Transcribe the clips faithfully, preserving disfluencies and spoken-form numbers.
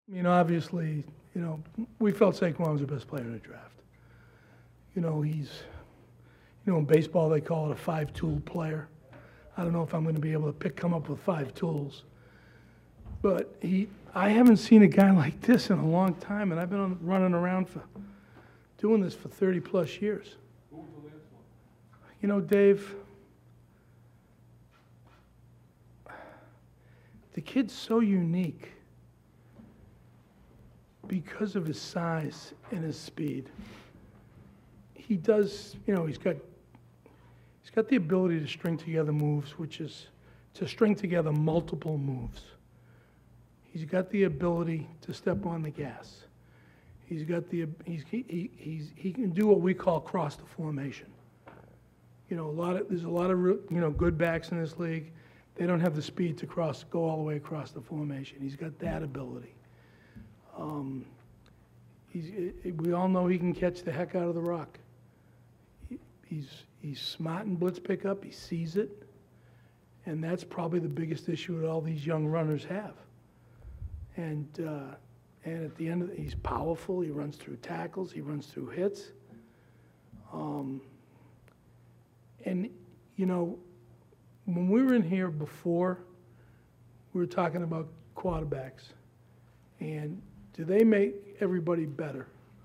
I mean, obviously, you know, we felt Saquon was the best player in the draft. You know, he's, you know, in baseball they call it a five-tool player. I don't know if I'm going to be able to pick, come up with five tools. But he, I haven't seen a guy like this in a long time, and I've been on, running around for, doing this for thirty plus years. Who was the last one? You know, Dave, the kid's so unique because of his size and his speed. He does, you know, he's got, he's got the ability to string together moves, which is to string together multiple moves. He's got the ability to step on the gas. He's got the, he's, he, he's, he can do what we call cross the formation. You know, a lot of, there's a lot of, you know, good backs in this league. They don't have the speed to cross, go all the way across the formation. He's got that ability. Um, he's, we all know he can catch the heck out of the rock. He, he's, he's smart in blitz pickup. He sees it. And that's probably the biggest issue that all these young runners have. And, uh, and at the end of it, he's powerful. He runs through tackles. He runs through hits. Um, and, you know, when we were in here before, we were talking about quarterbacks. And do they make everybody better?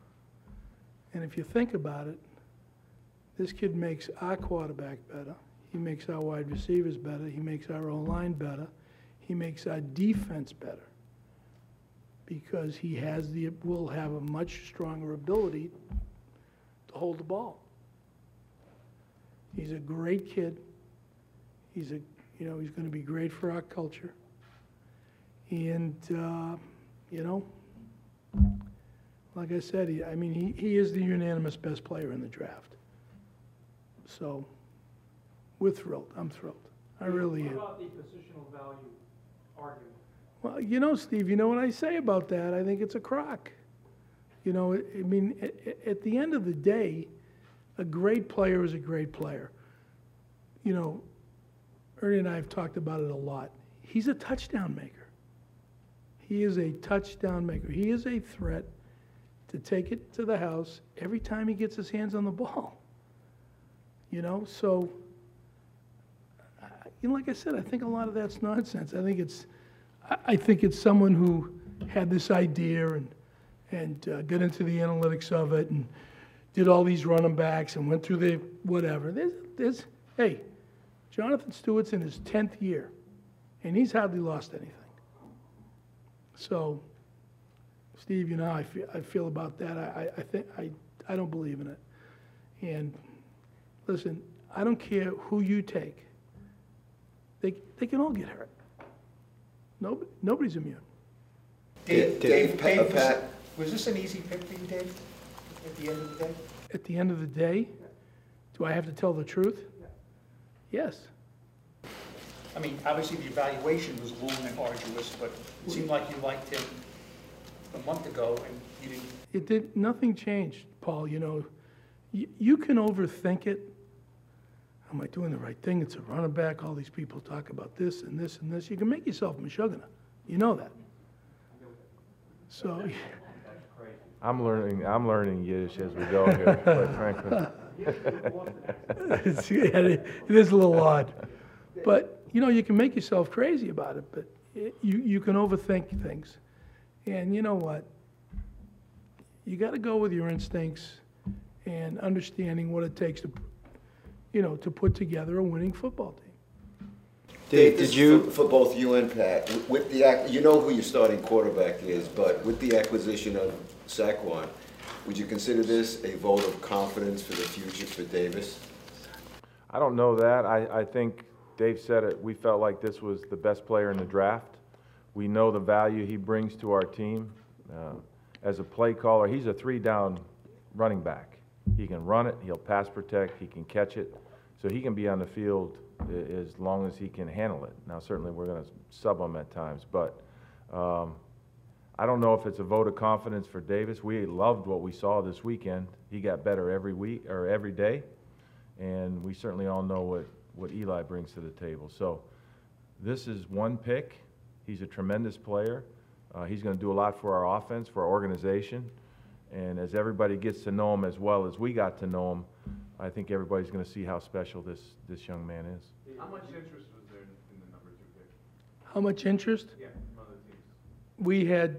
And if you think about it, this kid makes our quarterback better. He makes our wide receivers better. He makes our O-line better. He makes our defense better because he has the, will have a much stronger ability to hold the ball. He's a great kid. He's a, you know, he's going to be great for our culture. And, uh, you know, like I said, he, I mean, he, he is the unanimous best player in the draft. So we're thrilled. I'm thrilled. I really am. What about the positional value argument? Well, you know, Steve, you know what I say about that? I think it's a crock. You know, I mean, at, at the end of the day, a great player is a great player. You know, Ernie and I have talked about it a lot. He's a touchdown maker. He is a touchdown maker. He is a threat to take it to the house every time he gets his hands on the ball. You know, so, uh, you know, like I said, I think a lot of that's nonsense. I think it's, I, I think it's someone who had this idea and, and uh, got into the analytics of it and did all these running backs and went through the whatever. There's, there's, hey, Jonathan Stewart's in his tenth year, and he's hardly lost anything. So, Steve, you know how I feel, I feel about that. I, I, think, I, I don't believe in it. And listen, I don't care who you take. They, they can all get hurt. Nobody, nobody's immune. Dave, Dave, Dave, Dave was, was this an easy pick for you, Dave, at the end of the day? At the end of the day, do I have to tell the truth? Yes. I mean, obviously the evaluation was long and arduous, but it seemed like you liked him a month ago and you didn't. It did, nothing changed, Paul. You know, you, you can overthink it. Am I doing the right thing? It's a running back. All these people talk about this and this and this. You can make yourself Meshuggah. You know that. So. I'm learning. I'm learning Yiddish as we go here, quite frankly. it's, yeah, it, it is a little odd, but you know you can make yourself crazy about it. But it, you you can overthink things, and you know what? You got to go with your instincts and understanding what it takes to, you know, to put together a winning football team. Dave, did you, for, for both you and Pat, with the, you know who your starting quarterback is, but with the acquisition of Saquon, would you consider this a vote of confidence for the future for Davis? I don't know that. I, I think Dave said it. We felt like this was the best player in the draft. We know the value he brings to our team. Uh, as a play caller, he's a three-down running back. He can run it, he'll pass protect, he can catch it. So he can be on the field as long as he can handle it. Now, certainly we're going to sub him at times, but um, I don't know if it's a vote of confidence for Davis. We loved what we saw this weekend. He got better every week or every day, and we certainly all know what, what Eli brings to the table. So this is one pick. He's a tremendous player. Uh, he's going to do a lot for our offense, for our organization. And as everybody gets to know him as well as we got to know him, I think everybody's going to see how special this, this young man is. How much interest was there in, in the number two pick? How much interest? Yeah, from other teams. We had,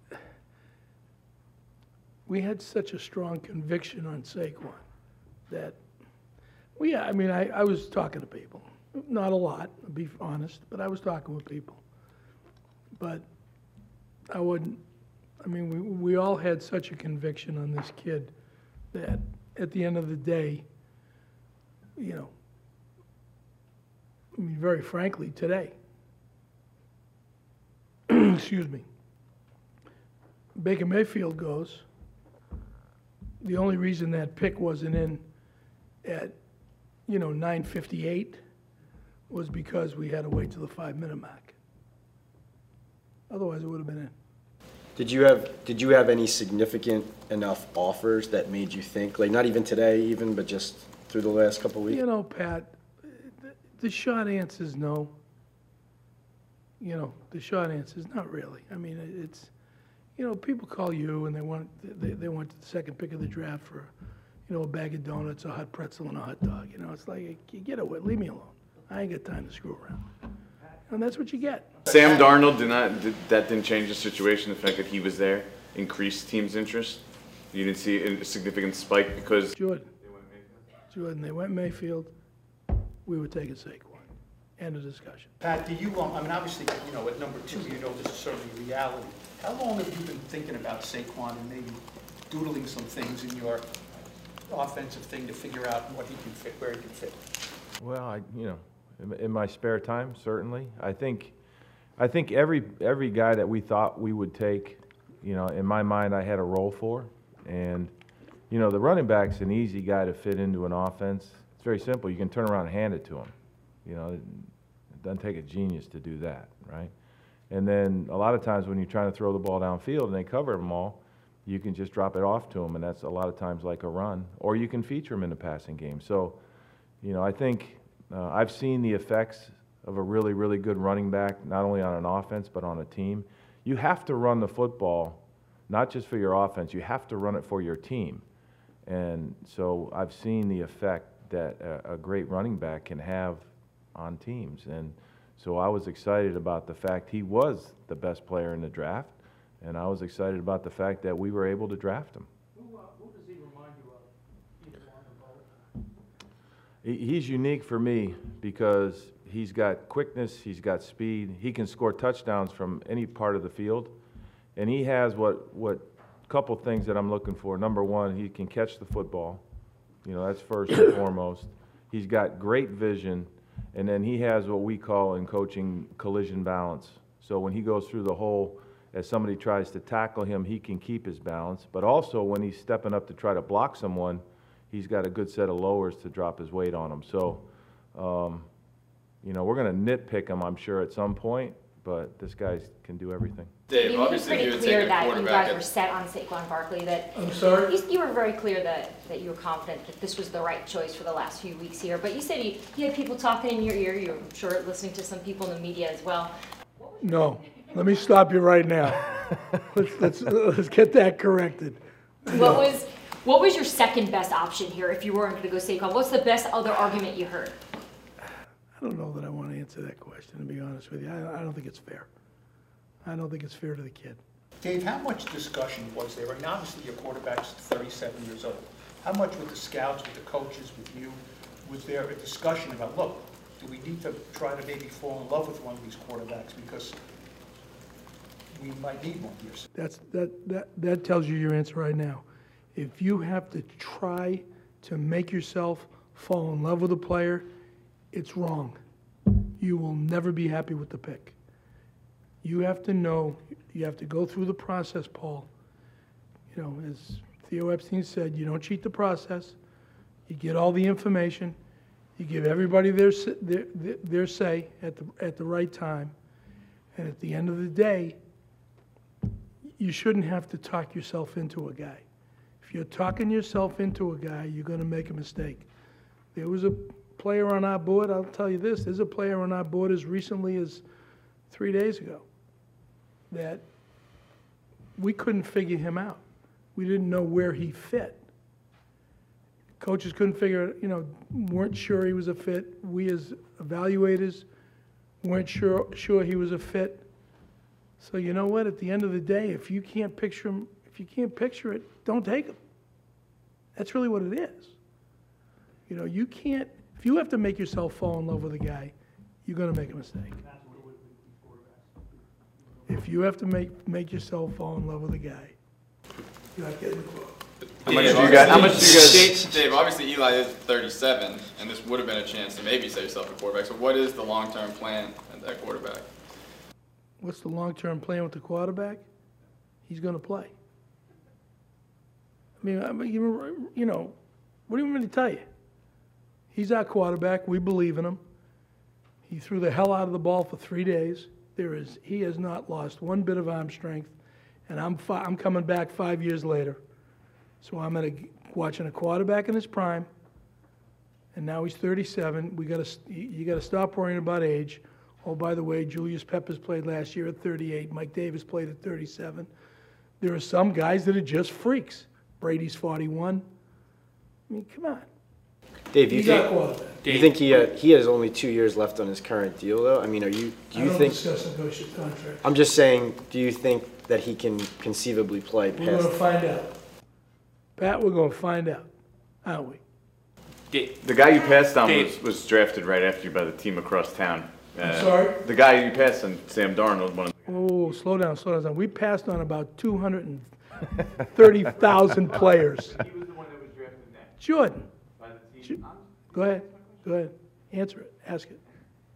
we had such a strong conviction on Saquon that, well, yeah, I mean, I, I was talking to people. Not a lot, to be honest, but I was talking with people. But I wouldn't, I mean, we, we all had such a conviction on this kid that at the end of the day, you know, I mean, very frankly, today, excuse me, Baker Mayfield goes, the only reason that pick wasn't in at, you know, nine fifty-eight was because we had to wait till the five-minute mark. Otherwise, it would have been in. Did you have, did you have any significant enough offers that made you think, like, not even today even, but just through the last couple of weeks? You know, Pat, the, the short answer is no. You know, the short answer is not really. I mean, it- it's, you know, people call you and they want, they, they want the second pick of the draft for, you know, a bag of donuts, a hot pretzel, and a hot dog. You know, it's like, you get away, leave me alone. I ain't got time to screw around. And that's what you get. Sam Darnold did not, did, that didn't change the situation, the fact that he was there, increased teams' interest? You didn't see a significant spike because Jordan. Jordan, they went Mayfield, we were taking Saquon. End of discussion. Pat, do you, um, I mean, obviously, you know, at number two, you know this is certainly reality. How long have you been thinking about Saquon and maybe doodling some things in your offensive thing to figure out what he can fit, where he can fit? Well, I, you know, in, in my spare time, certainly. I think, I think every every guy that we thought we would take, you know, in my mind, I had a role for, and you know, the running back's an easy guy to fit into an offense. It's very simple. You can turn around and hand it to him. You know, it doesn't take a genius to do that, right? And then a lot of times when you're trying to throw the ball downfield and they cover them all, you can just drop it off to them, and that's a lot of times like a run. Or you can feature them in the passing game. So, you know, I think uh, I've seen the effects of a really, really good running back, not only on an offense but on a team. You have to run the football, not just for your offense. You have to run it for your team. And so I've seen the effect that a, a great running back can have on teams. And so I was excited about the fact he was the best player in the draft, and I was excited about the fact that we were able to draft him. Who, uh, who does he remind you of, either one or both? He- He's unique for me because he's got quickness, he's got speed, he can score touchdowns from any part of the field, and he has what, what couple things that I'm looking for. Number one, he can catch the football. You know, that's first and foremost. He's got great vision, and then he has what we call in coaching collision balance. So when he goes through the hole, as somebody tries to tackle him, he can keep his balance. But also when he's stepping up to try to block someone, he's got a good set of lowers to drop his weight on him. So, um, you know, we're going to nitpick him, I'm sure, at some point, but this guy can do everything. Dave, You were obviously pretty you would clear take a that you quarterback guys were at, set on Saquon Barkley, that I'm sorry? you, you were very clear that, that you were confident that this was the right choice for the last few weeks here. But you said you, you had people talking in your ear. You're I'm sure listening to some people in the media as well. No, let me stop you right now. Let's, let's, let's get that corrected. What was what was your second best option here if you weren't going to go Saquon? What's the best other argument you heard? I don't know that I want to answer that question, to be honest with you. I, I don't think it's fair. I don't think it's fair to the kid. Dave, how much discussion was there? I mean, obviously your quarterback's thirty-seven years old. How much with the scouts, with the coaches, with you, was there a discussion about, look, do we need to try to maybe fall in love with one of these quarterbacks because we might need one here? That's, that, that, that tells you your answer right now. If you have to try to make yourself fall in love with a player, it's wrong. You will never be happy with the pick. You have to know, you have to go through the process, Paul. You know, as Theo Epstein said, you don't cheat the process. You get all the information. You give everybody their, s- their, their their say at the, at the right time. And at the end of the day, you shouldn't have to talk yourself into a guy. If you're talking yourself into a guy, you're going to make a mistake. There was a player on our board, I'll tell you this, there's a player on our board as recently as three days ago that we couldn't figure him out. We didn't know where he fit. Coaches couldn't figure it, you know, weren't sure he was a fit. We as evaluators weren't sure, sure he was a fit. So you know what, at the end of the day, if you can't picture him, if you can't picture it, don't take him. That's really what it is. You know, you can't, if you have to make yourself fall in love with a guy, you're gonna make a mistake. If you have to make, make yourself fall in love with a guy, you're not getting the quote. How much do you guys, how much do you guys? Dave, Dave, obviously Eli is thirty-seven, and this would have been a chance to maybe save yourself a quarterback. So what is the long-term plan at that quarterback? What's the long-term plan with the quarterback? He's gonna play. I mean, I mean, you you know, what do you want me to tell you? He's our quarterback. We believe in him. He threw the hell out of the ball for three days. There is, he has not lost one bit of arm strength, and I'm fi I'm coming back five years later. So I'm at a, watching a quarterback in his prime, and now he's thirty-seven. We got to you got to stop worrying about age. Oh, by the way, Julius Peppers played last year at thirty-eight. Mike Davis played at thirty-seven. There are some guys that are just freaks. Brady's forty-one. I mean, come on. Dave, you He's our think, quarterback. do you think he, uh, he has only two years left on his current deal, though? I mean, are you, do I you don't think, discuss negotiate contracts. I'm just saying, do you think that he can conceivably play We're going past? to find out. Pat, we're going to find out, aren't we? The guy you passed on Dave. was, was drafted right after you by the team across town. Uh, sorry? The guy you passed on, Sam Darnold, one of the Oh, slow down, slow down. We passed on about two hundred thirty thousand players. He was the one that was drafted next Jordan, by the Ju- team. go ahead, go ahead. Answer it, ask it.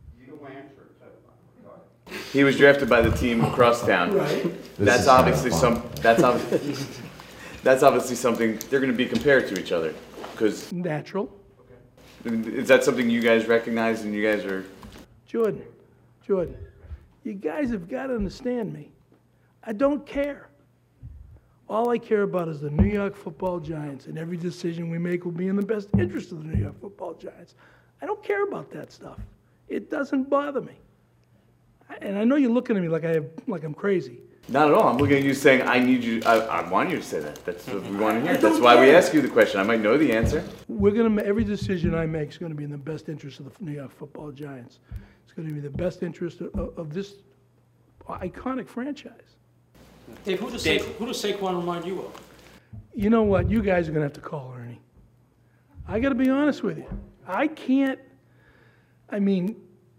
He was drafted by the team across town. Right. That's obviously some. That's obviously. That's obviously something they're going to be compared to each other. Because Natural. is that something you guys recognize and you guys are? Jordan, Jordan, you guys have got to understand me. I don't care. All I care about is the New York Football Giants, and every decision we make will be in the best interest of the New York Football Giants. I don't care about that stuff. It doesn't bother me. I- And I know you're looking at me like I have, like I'm crazy. Not at all. I'm looking at you saying I need you. I, I want you to say that. That's what we want to hear. I don't That's why we care. ask you the question. I might know the answer. We're gonna, ma- every decision I make is gonna be in the best interest of the New York Football Giants. It's gonna be the best interest of, of this iconic franchise. Dave, who does, Sa- who does Saquon remind you of? You know what? You guys are gonna have to call Ernie. I gotta be honest with you. I can't, I mean,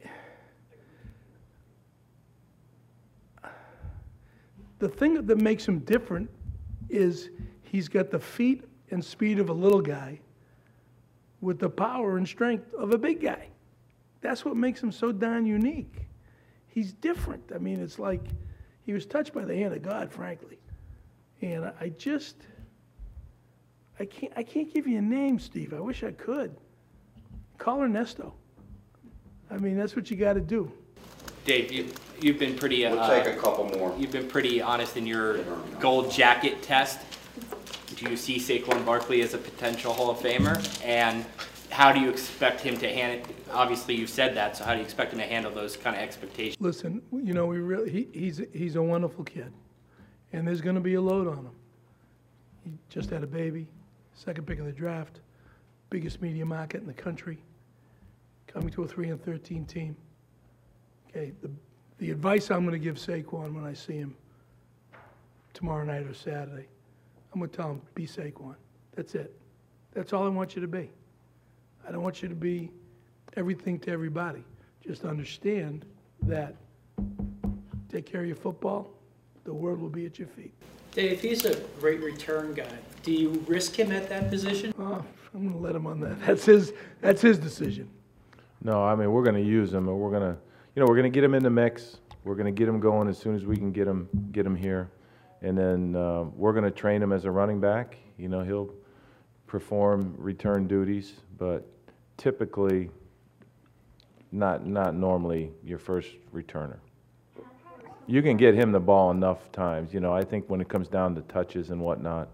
the thing that makes him different is he's got the feet and speed of a little guy with the power and strength of a big guy. That's what makes him so darn unique. He's different. I mean, it's like he was touched by the hand of God, frankly. And I just, I can't, I can't give you a name, Steve. I wish I could. Call Ernesto. I mean, that's what you got to do. Dave, you, you've been pretty, uh, We'll take a couple more. you've been pretty honest in your gold jacket test. Do you see Saquon Barkley as a potential Hall of Famer? And how do you expect him to handle, obviously you've said that, so how do you expect him to handle those kind of expectations? Listen, you know, we really, he, he's, he's a wonderful kid. And there's going to be a load on him. He just had a baby, second pick of the draft, biggest media market in the country, coming to a three and thirteen team. Okay, the, the advice I'm going to give Saquon when I see him tomorrow night or Saturday, I'm going to tell him, be Saquon. That's it. That's all I want you to be. I don't want you to be everything to everybody. Just understand that take care of your football, the world will be at your feet. Dave, he's a great return guy. Do you risk him at that position? Oh, I'm going to let him on that. That's his, that's his decision. No, I mean, we're going to use him, and we're going to, you know, we're going to get him in the mix. We're going to get him going as soon as we can get him, get him here. And then uh, we're going to train him as a running back. You know, he'll perform return duties, but typically not, not normally your first returner. You can get him the ball enough times. You know, I think when it comes down to touches and whatnot,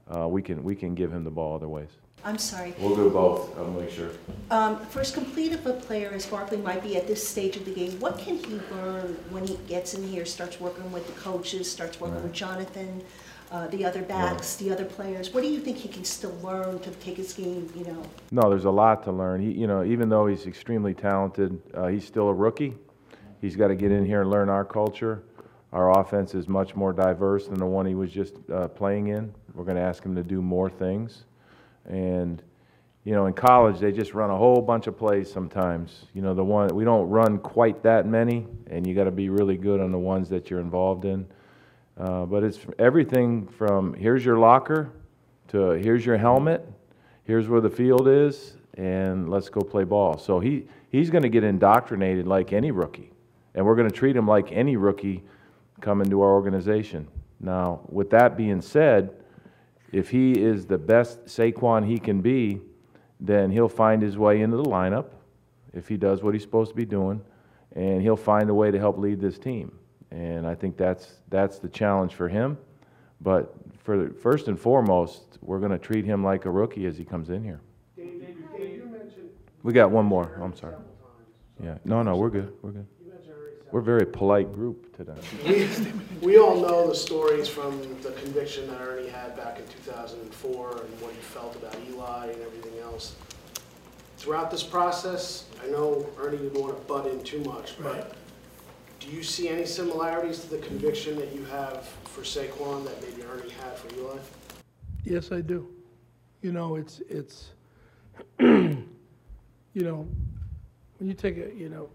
uh, we can we can give him the ball other ways. I'm sorry. We'll do both. I'll make sure. Um, for as complete of a player as Barkley might be at this stage of the game, what can he learn when he gets in here, starts working with the coaches, starts working Right. with Jonathan, uh, the other backs, the other players? What do you think he can still learn to take his game, you know? No, there's a lot to learn. He, you know, even though he's extremely talented, uh, he's still a rookie. He's got to get in here and learn our culture. Our offense is much more diverse than the one he was just uh, playing in. We're going to ask him to do more things. And, you know, in college, they just run a whole bunch of plays sometimes. You know, the one, we don't run quite that many, and you got to be really good on the ones that you're involved in. Uh, but it's everything from here's your locker to here's your helmet, here's where the field is, and let's go play ball. So he, he's going to get indoctrinated like any rookie, and we're going to treat him like any rookie coming to our organization. Now, with that being said, if he is the best Saquon he can be, then he'll find his way into the lineup if he does what he's supposed to be doing, and he'll find a way to help lead this team. And I think that's that's the challenge for him. But for first and foremost, we're going to treat him like a rookie as he comes in here. Dave, Dave, Dave, you mentioned. We got one more. I'm sorry. Yeah. No, no, we're good. We're good. We're a very polite group today. We, we all know the stories from the conviction that Ernie had back in two thousand four and what he felt about Eli and everything else. Throughout this process, I know Ernie didn't want to butt in too much, but do you see any similarities to the conviction that you have for Saquon that maybe Ernie had for Eli? Yes, I do. You know, it's, it's, you know, when you take a, you know,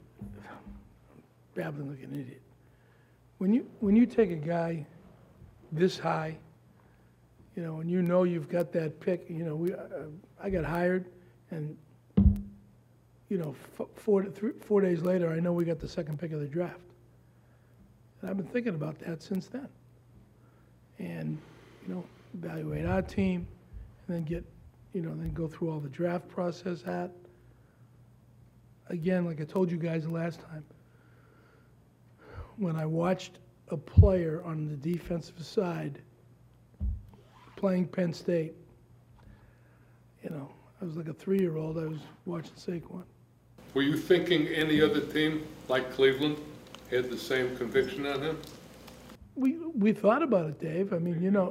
babbling like an idiot. When you, when you take a guy this high, you know, and you know you've got that pick, you know, we, uh, I got hired, and, you know, f- four, three, four days later, I know we got the second pick of the draft. And I've been thinking about that since then. And, you know, evaluate our team, and then get, you know, then go through all the draft process at. Again, like I told you guys the last time, when I watched a player on the defensive side playing Penn State, you know, I was like a three-year-old, I was watching Saquon. Were you thinking any other team, like Cleveland, had the same conviction on him? We, we thought about it, Dave. I mean, you know,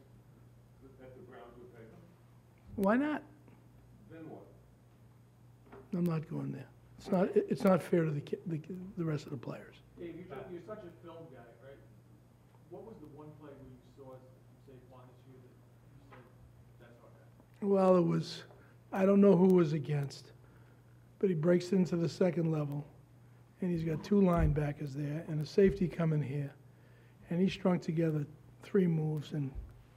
why not? Then what? I'm not going there. It's not, it's not fair to the, ki- the, the rest of the players. Dave, you're, you're such a film guy, right? What was the one play where you saw Saquon this year that you said, that's okay? Well, it was, I don't know who was against, but he breaks into the second level, and he's got two linebackers there and a safety coming here, and he strung together three moves, and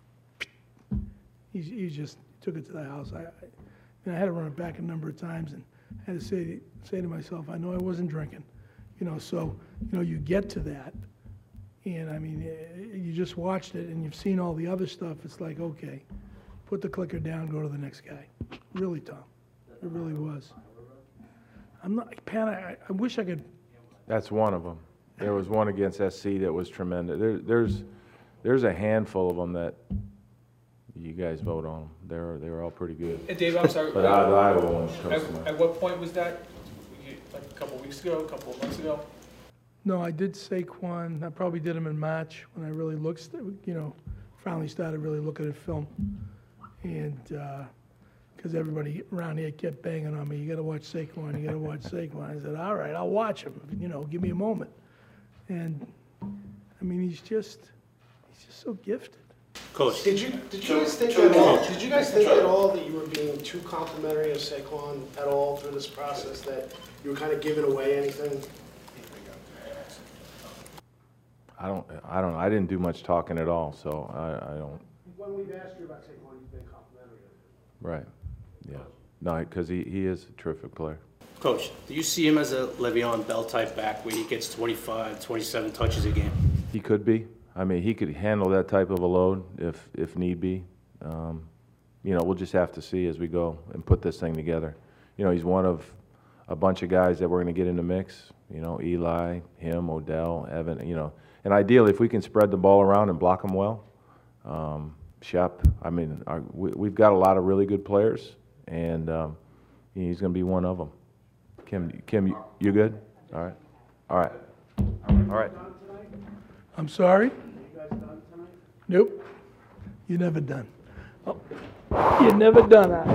he's, he just took it to the house. I, I, and I had to run it back a number of times, and I had to say to, say to myself, I know I wasn't drinking, you know. So, you know, you get to that, and I mean, eh, you just watched it, and you've seen all the other stuff. It's like, okay, put the clicker down, go to the next guy. Really, Tom, it really was. I'm not, Pat, I, I wish I could. That's one of them. There was one against S C that was tremendous. There, there's, there's a handful of them that you guys vote on. They're, they're all pretty good. And Dave, I'm sorry. But I, the Iowa one comes At, to mind. at what point was that? You- Like a couple weeks ago, a couple of months ago? No, I did Saquon. I probably did him in March when I really looked, you know, finally started really looking at film. And, because everybody around here kept banging on me, you gotta watch Saquon, you gotta watch Saquon. I said, all right, I'll watch him, you know, give me a moment. And, I mean, he's just, he's just so gifted. Coach, Did you, did you guys think at all, did you guys think at all that you were being too complimentary of Saquon at all through this process, that you were kind of giving away anything? I don't, I don't, I didn't do much talking at all, so I, I don't, When we've asked you about Saquon, you've been complimentary of him. right, yeah. No, because he, he is a terrific player. Coach, do you see him as a Le'Veon Bell type back where he gets twenty-five, twenty-seven touches a game? He could be. I mean, he could handle that type of a load if, if need be. Um, you know, we'll just have to see as we go and put this thing together. You know, he's one of a bunch of guys that we're going to get in the mix. You know, Eli, him, Odell, Evan, you know. And ideally, if we can spread the ball around and block them well, um, Shep. I mean, our, we, we've got a lot of really good players, and um, he's going to be one of them. Kim, Kim, you, you good? All right. All right. All right. I'm sorry? Nope. You're never done. Oh, you're never done, Al.